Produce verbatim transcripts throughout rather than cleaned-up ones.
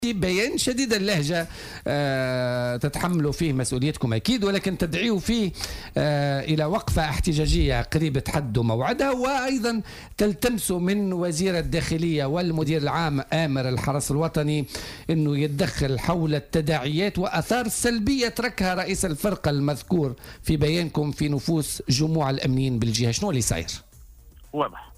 بيان شديد اللهجة آه تتحملوا فيه مسؤوليتكم أكيد، ولكن تدعيوا فيه آه إلى وقفة احتجاجية قريبة حد موعدها، وأيضا تلتمسوا من وزير الداخلية والمدير العام آمر الحرس الوطني أنه يتدخل حول التداعيات وأثار سلبية تركها رئيس الفرقة المذكور في بيانكم في نفوس جموع الأمنيين بالجهة. شنو اللي صاير؟ واضح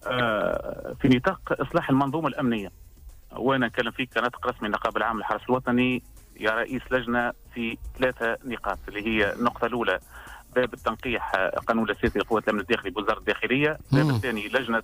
آه في نطاق إصلاح المنظومة الأمنية، وانا نتكلم فيك كناطق رسمي النقابه العامه للحرس الوطني يا رئيس لجنه في ثلاثه نقاط، اللي هي النقطه الاولى باب التنقيح قانون الاساسي لقوات الامن الداخلي بوزاره الداخليه، الباب الثاني لجنه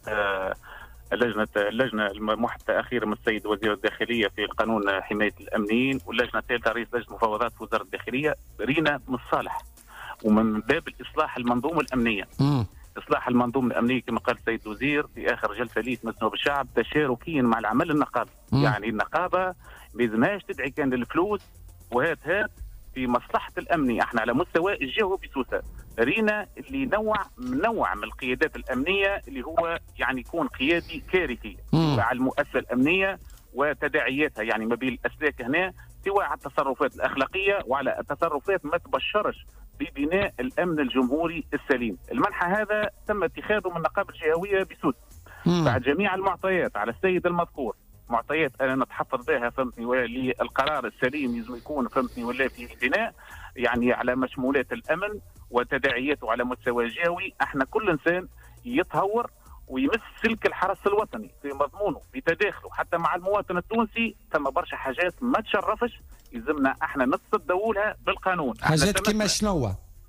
لجنه اللجنه المحدثه اخيرا من السيد وزير الداخليه في قانون حمايه الامنيين، واللجنه الثالثه رئيس لجنه المفاوضات في وزاره الداخليه. رينا من الصالح ومن باب الاصلاح المنظومه الامنيه. مم. إصلاح المنظومة الأمنية كما قال السيد الوزير في آخر جلسة ليه مجلس الشعب تشاركيا مع العمل النقابي. يعني النقابة ما لازمهاش تدعي كان للفلوس وهات هات في مصلحة الأمني. احنا على مستوى الجهة بسوسة رينا اللي نوع نوع من القيادات الأمنية اللي هو يعني يكون قيادي كارثي على المؤسسة الأمنية وتداعياتها، يعني ما بين الأسلاك هنا سواء على التصرفات الأخلاقية وعلى التصرفات ما تبشرش ببناء الامن الجمهوري السليم. المنحى هذا تم اتخاذه من النقابه الجهويه بسوس بعد جميع المعطيات على السيد المذكور، معطيات انا نتحفظ بها فهمتني للقرار السليم لازم يكون فهمتني ولا في بناء يعني على مشمولات الامن وتداعياته على مستوى جهوي. احنا كل انسان يتهور ويمس سلك الحرس الوطني في مضمونه بتداخله حتى مع المواطن التونسي. ثم برشا حاجات ما تشرفش يلزمنا احنا نتصدوا لها بالقانون. حاجات كما شنو؟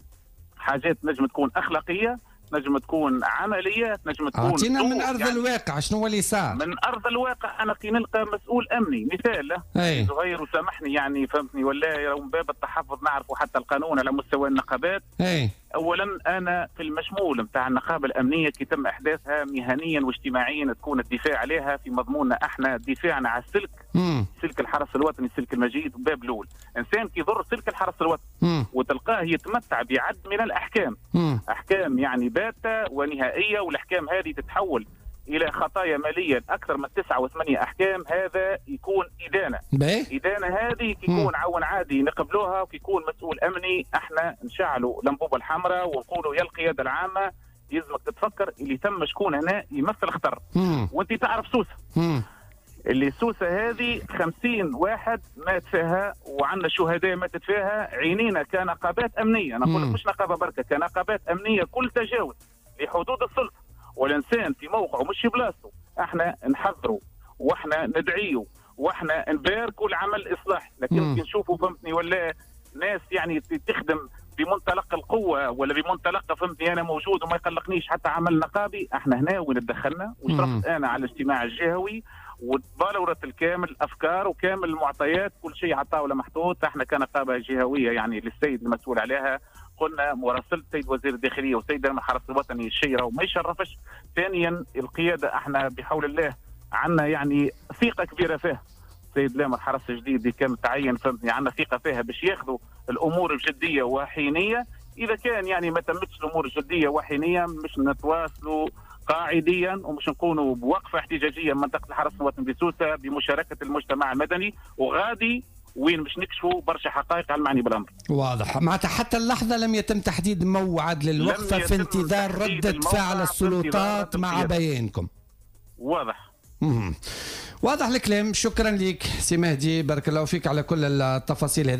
حاجات نجم تكون اخلاقيه، نجم تكون عمليه، نجم تكون اعطينا من ارض يعني الواقع. شنو اللي صار من ارض الواقع؟ انا كي نلقى مسؤول امني مثال له صغير وسامحني يعني فهمتني ولا من باب التحفظ نعرفوا حتى القانون على مستوى النقابات. أي. اولا انا في المشمول نتاع النقابه الامنيه كي تم احداثها مهنيا واجتماعيا تكون الدفاع عليها في مضموننا احنا دفاعنا على السلك. مم. سلك الحرس الوطني السلك المجيد باب الاول. انسان كي يضر سلك الحرس الوطني مم. وتلقاه يتمتع بعد من الاحكام. مم. احكام يعني باتة ونهائيه، والاحكام هذه تتحول الى خطايا ماليه اكثر من تسعه وثمانيه احكام. هذا يكون ادانه. بيه؟ ادانه هذه كي يكون عون عادي نقبلوها، وكي يكون مسؤول امني احنا نشعلوا الانبوبه الحمراء ونقولوا يا القياده العامه يلزمك تتفكر اللي تم شكون هنا يمثل خطر. وانت تعرف سوسه. مم. اللي سوسه هذه خمسين واحد مات فيها وعندنا شهداء ماتت فيها عينينا كنقابات امنيه. انا نقول مش نقابه بركه، كنقابات امنيه كل تجاوز لحدود السلطه والانسان في موقعه مش في بلاصته احنا نحذروا واحنا ندعيه واحنا نباركوا العمل الاصلاحي. لكن نشوفوا فهمتني ولا ناس يعني تخدم بمنطلق القوه ولا بمنطلق فهمتني انا موجود وما يقلقنيش حتى عمل نقابي. احنا هنا وين تدخلنا وشرفت انا على الاجتماع الجهوي وتبالورت الكامل الافكار وكامل المعطيات كل شيء على الطاوله محطوط. احنا كنقابه جهويه يعني للسيد المسؤول عليها قلنا مراسله السيد وزير الداخليه والسيد الحرس الوطني الشيره وما يشرفش. ثانيا القياده احنا بحول الله عندنا يعني ثقه كبيره فيها. السيد لامر الحرس الجديد اللي كان متعين فهمتني عندنا ثقه فيها باش ياخذوا الامور بجديه وحينيه. اذا كان يعني ما تمتش الامور الجديه وحينيه مش نتواصلوا قاعديا ومش نكونوا بوقفه احتجاجيه من منطقه الحرس الوطني بسوسه بمشاركه المجتمع المدني، وغادي وين مش نكشفوا برشا حقائق على المعني بالامر. واضح. معناتها حتى اللحظه لم يتم تحديد موعد للوقفه في انتظار رده فعل السلطات مع بيانكم. واضح. مم. واضح الكلام. شكرا لك سي مهدي، بارك الله فيك على كل التفاصيل هذه.